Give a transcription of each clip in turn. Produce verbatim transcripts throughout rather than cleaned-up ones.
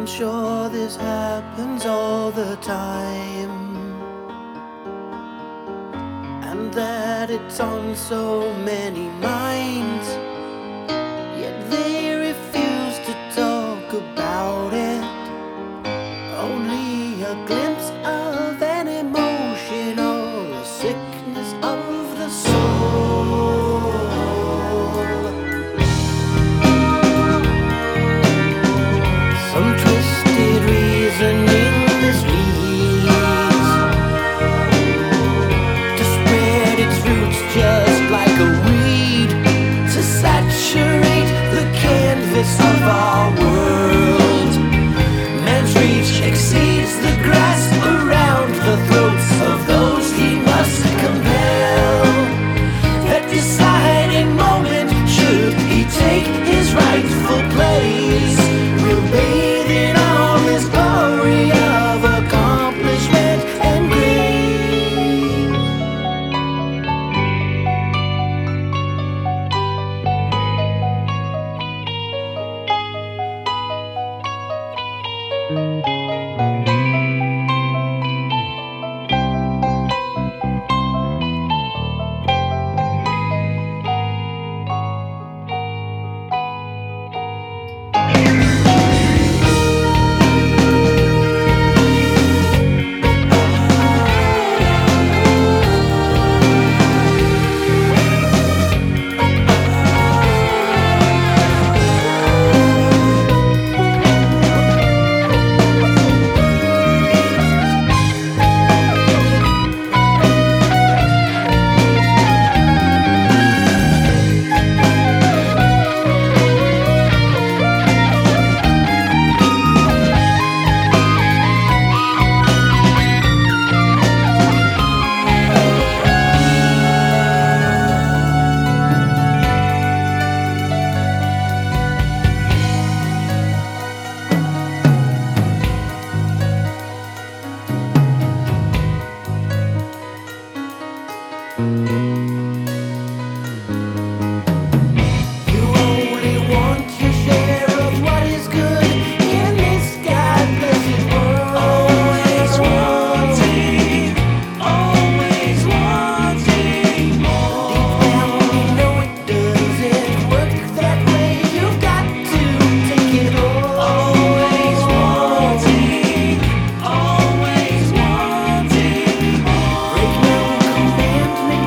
I'm sure this happens all the time, and that it's on so many minds, yet they refuse to talk about it. Only a glimpse of an emotion or a sickness of the soul. Some twisted reasoning misleads to spread its roots just like a weed, to saturate the canvas of our world. Man's reach exceeds the grasp around the throats of those he must compel. That deciding moment, should he take his rightful place, will bathe in all his glory of accomplishment and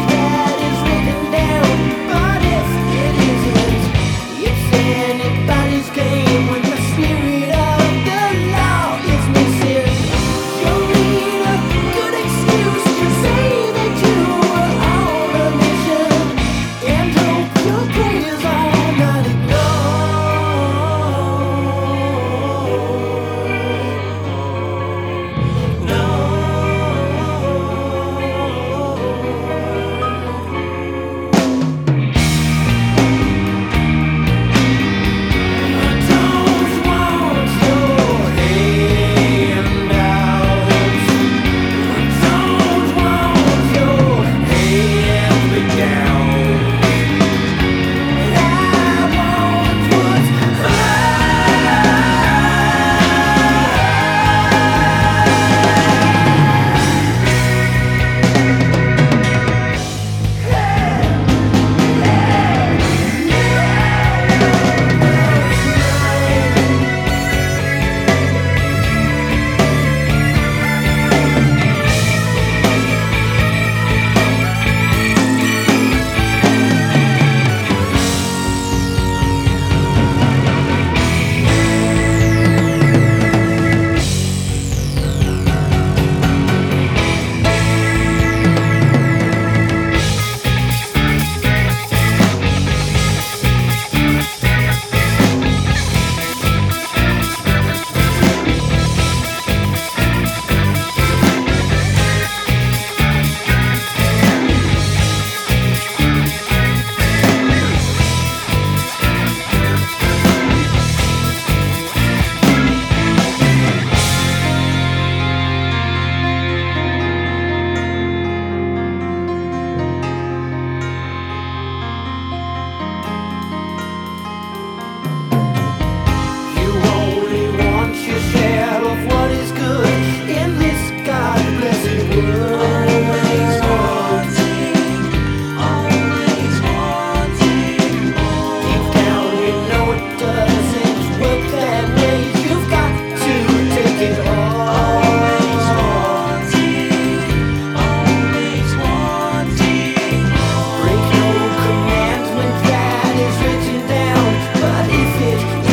anybody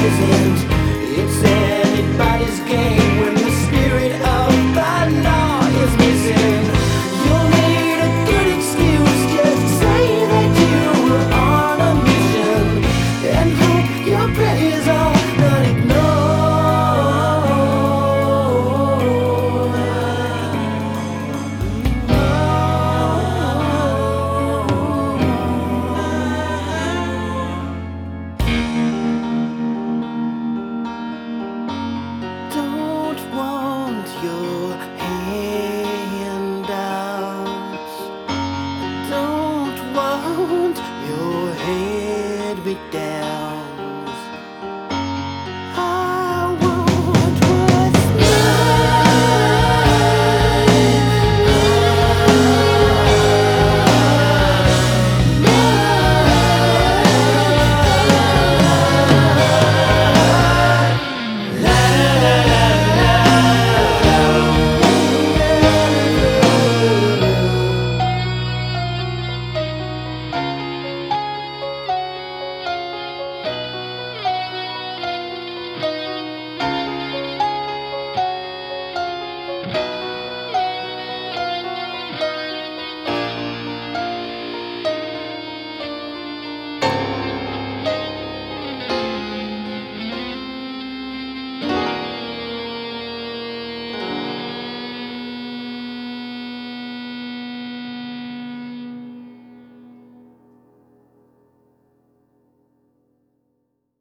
isn't. It's anybody's game when the spirit of the law is missing. You'll need a good excuse, just say that you were on a mission and hope your prayers are